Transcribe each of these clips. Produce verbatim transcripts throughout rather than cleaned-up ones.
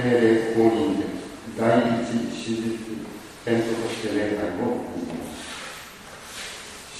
定例公認節第一手術テントとして礼拝を始めます。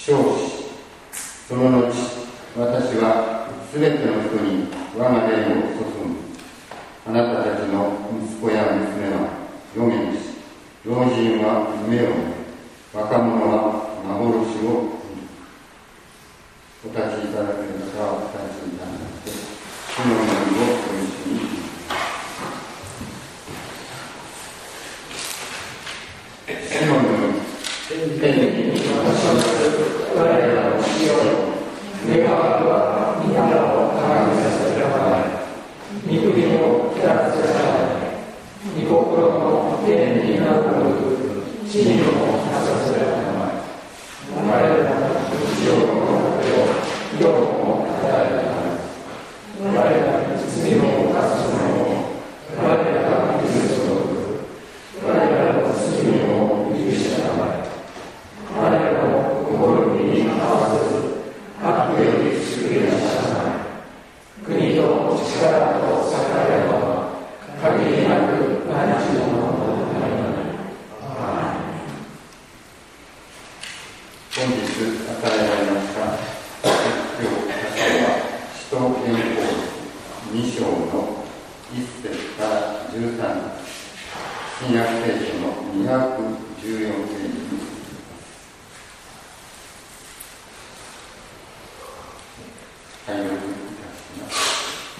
少子、その後、私はすべての人に我が霊を注ぐ。あなたたちの息子や娘は予言し、老人は夢を見、若者は幻を見る。お立ちいただける方はお立ちいただいて、主の祈りをご一緒に。主の祈り、天に私を我らの死を願わくは皆を高くさせてください。御首をきらせてください。御心の天になるごとく地にもなさせてください。我らの日曜の糧を今日も与えてください。我らに罪を犯す者を我らが許すごとく我らの罪を許してください。我らの心に合わせず悪より救い出してください。国と力と栄えは限りなく何時のものとなります。本日与えられました説教箇所は使徒伝法に章のいち節からじゅうさん節、新約聖書のにひゃくじゅうよんページに拝読いたします。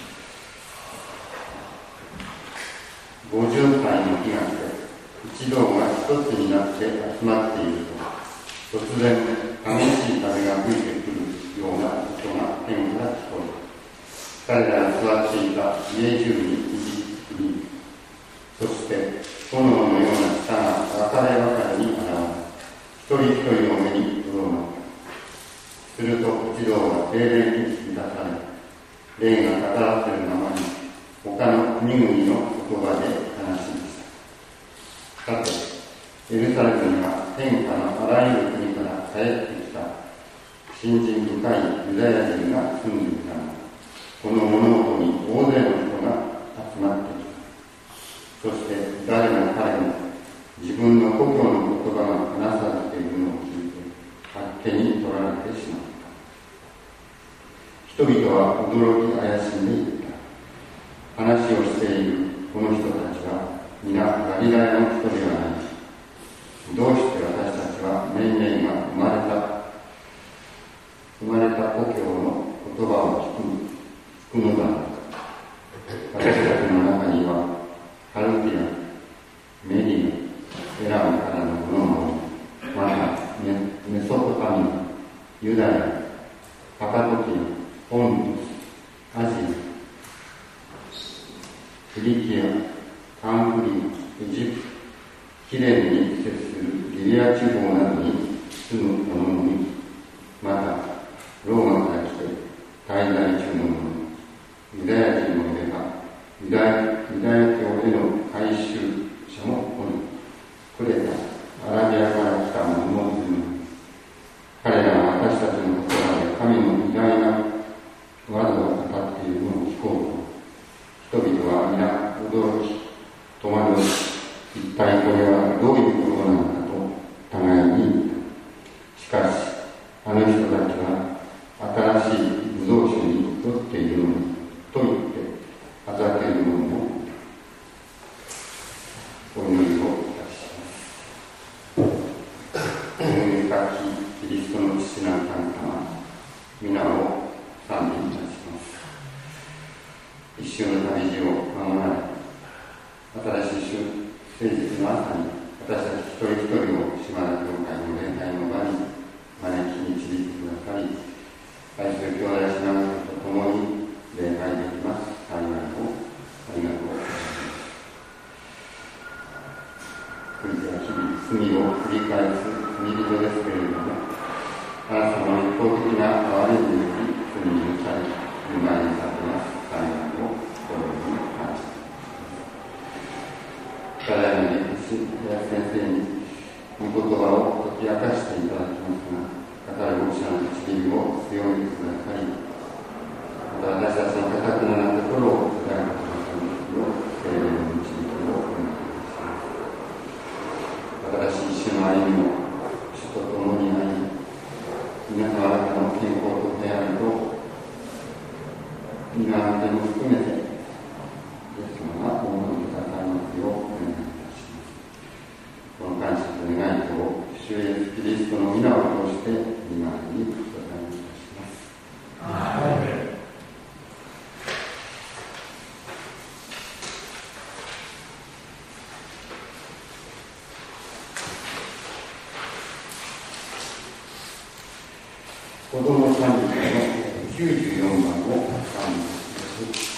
五巡会の日が来て、一同が一つになって集まっていると、突然激しい風が吹いてくるような音が天から聞こえる。彼らが座っていた家中にいじくり、そして炎のような舌が分かれ分かれに現れ、一人一人の目にとどまった。すると一同は霊霊に満たされ、霊が語らせるままに他の国々の言葉で話しました。さて、エルサレムには天下のあらゆる国から帰ってきた信心深いユダヤ人が住んでいたの。この物事に大勢の人が集まってきた。そして誰も彼も自分の故郷の言葉が話されているのを聞いてあっけに取られてしまった。人々は驚き怪しんでいった。話をしているこの人たちは皆ガリラヤの人ではない。どうして私たちは命名が生まれた生まれた故郷の言葉を聞く聞くのだろうか。私たちの中にはカルティア、メディナ、エラムからの者も、またメソポタミア、ユダヤ、パカトキア、ポントス、アジア、フリキア、カンフリア、エジプト、キレンに接するギリア地方などに住む者もいる。また、ローマから来て滞在中の者、ユダヤ人もいれば、ユダヤ、ユダヤ教への改宗者もおり、クレタ、アラビアから来た者もいる。彼らは私たちの言葉で神の偉大な技を語っているのを聞こうと、人々は皆驚き、戸惑い、一体これはどういうことなのかと互いに言った。しかし、あの人たちは新しいブドウ酒に酔っているのにと言ってあざける者もお祈りをいたします。恵み深きキリストの父なる神様、皆を賛美いたします。一週の旅路を守られ、新しい週誠実の朝に私たち一人一人を島田教会の礼拝の場に招き導いてくださり、愛する兄弟姉妹と共に礼拝できます。幸いをありがとうございます。クリスは日々罪を繰り返す罪人ですけれども、あなた様の一方的な憐れみにより罪に許され、御前に立てます。幸いを心に感じています。ただいまに林先生に御言葉を解き明かしていただきますが、語る牧者の導きを強めてくださり、また私たちの固くなるところを砕いてくださるよう精霊の導き子供賛美歌のきゅうじゅうよんばんを賛美します。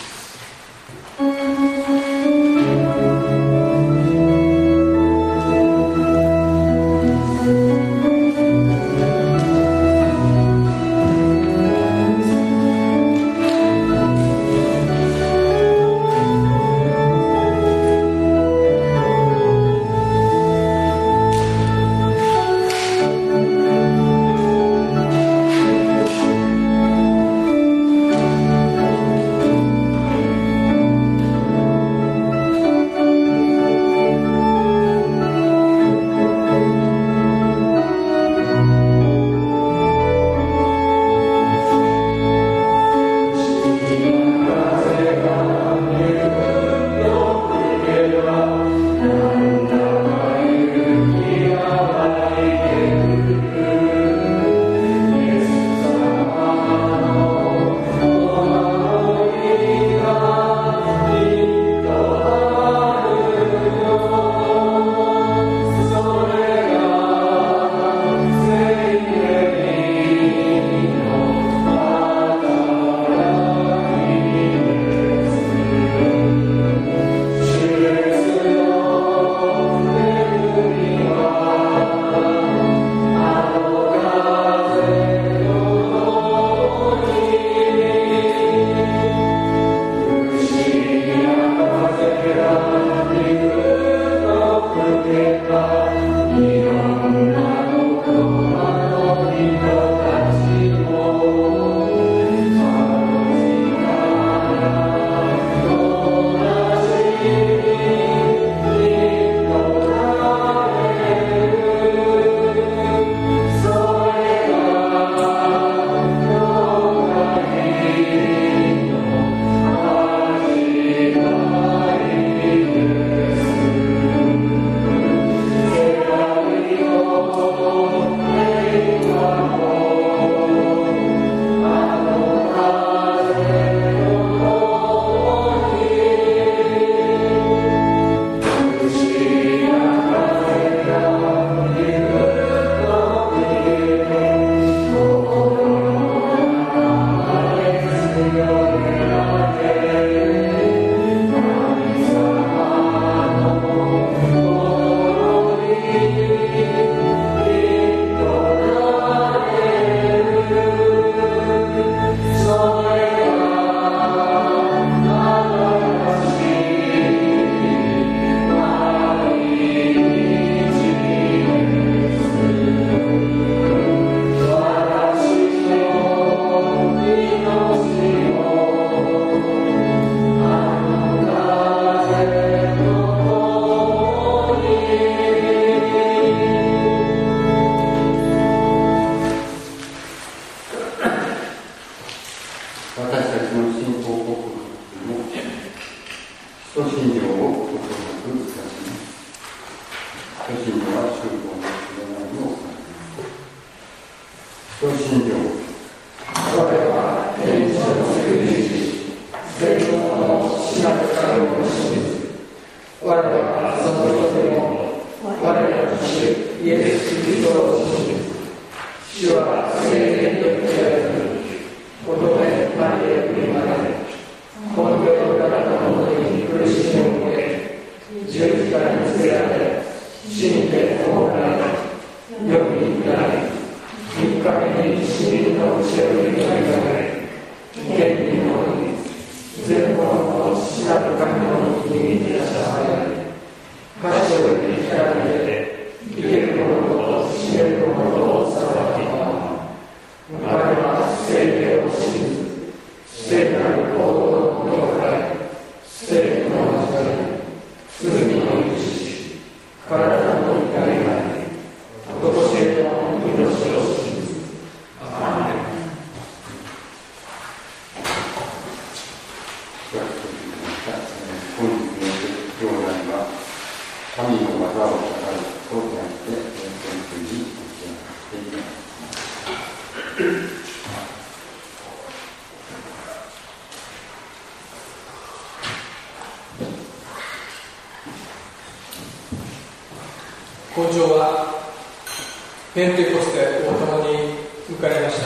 校長はペンテコステを共に迎えました。